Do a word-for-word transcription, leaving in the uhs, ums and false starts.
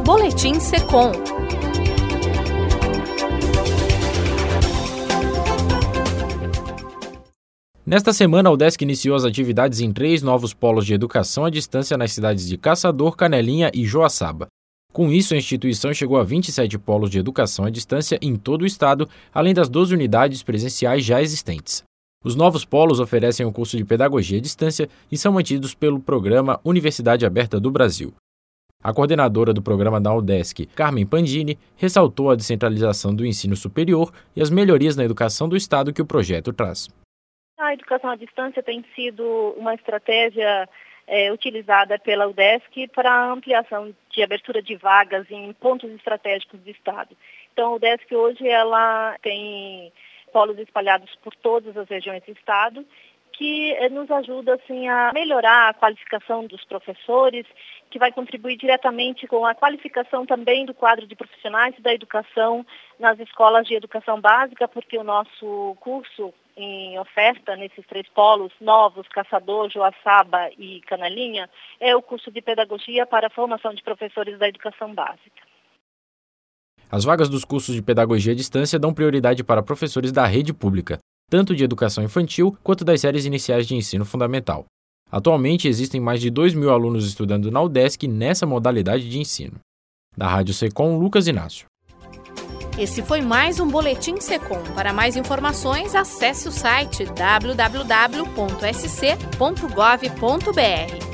Boletim Secom. Nesta semana, a UDESC iniciou as atividades em três novos polos de educação à distância nas cidades de Caçador, Canelinha e Joaçaba. Com isso, a instituição chegou a vinte e sete polos de educação à distância em todo o estado, além das doze unidades presenciais já existentes. Os novos polos oferecem o curso de Pedagogia à Distância e são mantidos pelo programa Universidade Aberta do Brasil. A coordenadora do programa da UDESC, Carmen Pandini, ressaltou a descentralização do ensino superior e as melhorias na educação do estado que o projeto traz. A educação à distância tem sido uma estratégia é, utilizada pela UDESC para a ampliação de abertura de vagas em pontos estratégicos do estado. Então, a UDESC hoje ela tem polos espalhados por todas as regiões do estado, que é, nos ajuda assim, a melhorar a qualificação dos professores, que vai contribuir diretamente com a qualificação também do quadro de profissionais da educação nas escolas de educação básica, porque o nosso curso em oferta nesses três polos novos, Caçador, Joaçaba e Canelinha, é o curso de Pedagogia para a formação de professores da educação básica. As vagas dos cursos de Pedagogia à Distância dão prioridade para professores da rede pública, tanto de educação infantil quanto das séries iniciais de ensino fundamental. Atualmente, existem mais de dois mil alunos estudando na UDESC nessa modalidade de ensino. Da Rádio Secom, Lucas Inácio. Esse foi mais um Boletim Secom. Para mais informações, acesse o site w w w ponto s c ponto gov ponto b r.